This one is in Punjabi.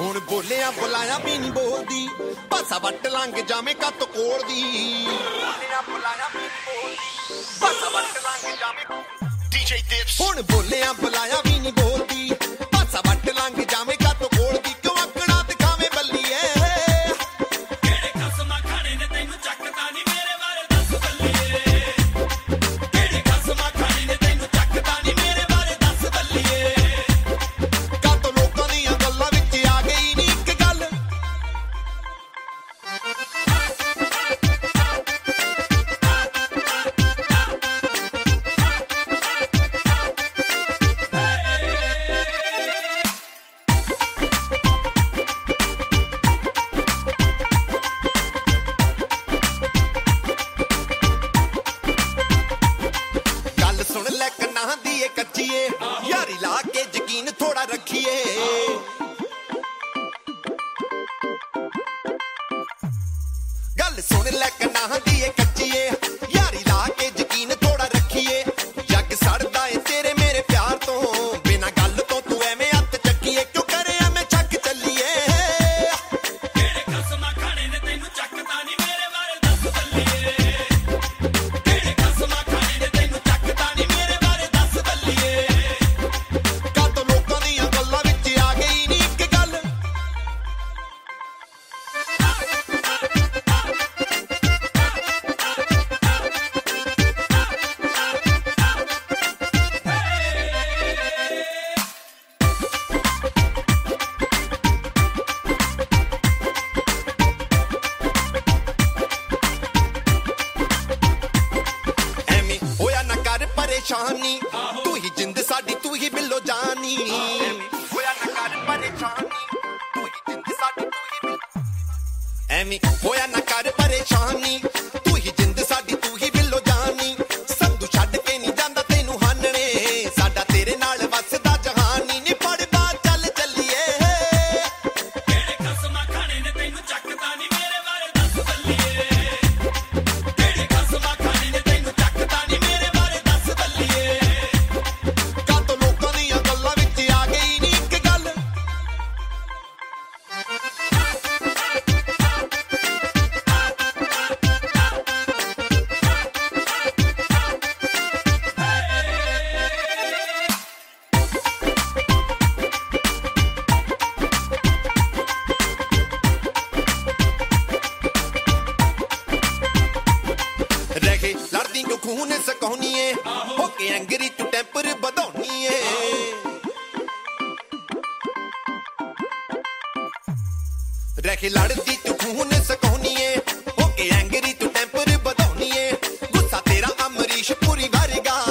ਹੁਣ ਬੋਲਿਆ ਬੁਲਾਇਆ ਵੀ ਨਹੀਂ ਬੋਲਦੀ ਭਾਸਾ ਵੱਟ ਲੰਘ ਜਾਵੇਂ ਕੱਤ ਕੋਲ ਦੀ ਬੋਲਿਆ ਬੁਲਾਇਆ ਵੀ ਨਹੀਂ ਬੋਲਦੀ ਭਾਸਾ ਵੱਟ ਲੰਘ ਜਾਵੇਂ DJ Dips ਹੁਣ ਬੋਲਿਆ ਬੁਲਾਇਆ ਵੀ ਨਹੀਂ ਬੋਲਦੀ ਭਾਸਾ ਵੱਟ ਲੰਘ ਜਾਵੇਂ ਕੱਤ ਕੋਲ ਦੀ ਕਿਉਂ ਆਕੜਾ ਦਿਖਾਵੇਂ ਬੱਲੀਏ ਕਿਹੜੇ ਖਸਮਾਂ ਖਾਣੇ ਨੇ ਤੈਨੂੰ ਚੱਕਦਾ ਨਹੀਂ ਮੇਰੇ ਬਾਰੇ ਦੱਸ ਬੱਲੀਏ ਕਿਹੜੇ ਖਸਮਾਂ ਖਾਣੇ ਨੇ ਤੈਨੂੰ ਚੱਕਦਾ ਨਹੀਂ ਮੇਰੇ ਬਾਰੇ ਦੱਸ ਬੱਲੀਏ ਕੱਤ ਲੋਕਾਂ ਦੀਆਂ ਗੱਲਾਂ ਵਿੱਚ ਆ ਗਈ ਨਹੀਂ ਇੱਕ ਗੱਲ ਗੱਲ ਸੁਣ ਲੈ ਕੰਨਾਂ ਦੀ ਏ ਕੱਚੀਏ ਯਾਰੀ ਲਾ ਕੇ ਯਕੀਨ ਥੋੜਾ ਰੱਖੀਏ ਗੱਲ ਸੁਣ ਲੈ ਕੰਨਾਂ ਦੀ ਏ ਕੱਚੀਏ ਯਾਰੀ ਲਾ ਕੇ ਯਕੀਨ ਥੋੜਾ ਰੱਖੀਏ ਜੱਗ ਸੜਦਾ ਏ ਤੇਰੇ ਮੇਰੇ ਪਿਆਰ ਤੋਂ ਬਿਨਾਂ ਗੱਲ ਤੋਂ ਤੂੰ ਐਵੇਂ ਹੱਥ ਚੱਕੀਏ ਕਿਉਂ ਕਰੇ ਐਵੇਂ ਛੱਕ ਚੱਲੀਏ ਕਿਹੜੇ ਖਸਮਾਂ ਖਾਣੇ ਨੇ ਤੈਨੂੰ ਚੱਕਦਾ ਨਹੀਂ ਮੇਰੇ ਬਾਰੇ ਦੱਸ ਬੱਲੀਏ ਕਿਹੜੇ ਖਸਮਾਂ ਖਾਣੇ ਨੇ ਤੈਨੂੰ ਚੱਕਦਾ ਨਹੀਂ ਮੇਰੇ ਬਾਰੇ ਦੱਸ ਬੱਲੀਏ ਕੱਤ ਲੋਕਾਂ ਦੀਆਂ ਗੱਲਾਂ ਵਿੱਚ ਆ ਗਈ ਨਹੀਂ ਇੱਕ ਗੱਲ ਐਵੇਂ ਹੋਇਆ ਨਾ ਕਰ ਪਰੇਸ਼ਾਨੀ ਤੂੰ ਹੀ ਜਿੰਦ ਸਾਡੀ ਤੂੰ ਹੀ ਬਿੱਲੋ ਜਾਨੀ ਹੋਇਆ ਨਾ ਕਰ ਪਰੇਸ਼ਾਨੀ ਤੂੰ ਹੀ ਜਿੰਦ ਸਾਡੀ ਤੂੰ ਹੀ ਬਿੱਲੋ ਐਵੇਂ ਹੋਇਆ ਨਾ ਕਰ ਪਰੇਸ਼ਾਨੀ ਤੂੰ ਹੀ ਜਿੰਦ ਸਾਡੀ ਤੂੰ ਹੀ ਬਿੱਲੋ ਜਾਨੀ ਸੰਦੂ ਛੱਡ ਕੇ ਨਹੀਂ ਜਾਂਦਾ ਤੈਨੂੰ ਹਾਨਣੇ ਸਾਡਾ ਤੇਰੇ ਨਾਲ ਵਸਦਾ ਜਹਾਨੀ ਨੀ ਪੜਦਾ ਚੱਲ ਚੱਲੀਏ ਕਿਹੜੇ ਖਸਮਾਂ ਖਾਣੇ ਨੇ ਤੈਨੂੰ ਚੱਕਦਾ ਨਹੀਂ ਮੇਰੇ ਬਾਰੇ ਦੱਸ ਬੱਲੀਏ ਕਿਹੜੇ ਖਸਮਾਂ ਖਾਣੇ ਨੇ ਤੈਨੂੰ ਚੱਕਦਾ ਨਹੀਂ ਮੇਰੇ ਬਾਰੇ ਦੱਸ ਬੱਲੀਏ ਕੱਤ ਲੋਕਾਂ ਦੀਆਂ ਗੱਲਾਂ ਵਿੱਚ ਆ ਗਈ ਨਹੀਂ ਇੱਕ ਗੱਲ ਰਹੇ ਲੜਦੀ ਨੂੰ ਖੂਨ ਸਕਾਉਣੀਏ ਹੋ ਕੇ ਐਂਗਰੀ ਤੂੰ ਟੈਂਪਰ ਵਧਾਉਣੀਏ ਰਹੇ ਲੜਦੀ ਤੂੰ ਖੂਨ ਸਕਾਉਣੀਏ ਹੋ ਕੇ ਐਂਗਰੀ ਤੂੰ ਟੈਂਪਰ ਵਧਾਉਣੀਏ ਗੁੱਸਾ ਤੇਰਾ ਅਮਰੀਸ਼ ਪੂਰੀ ਵਰਗਾ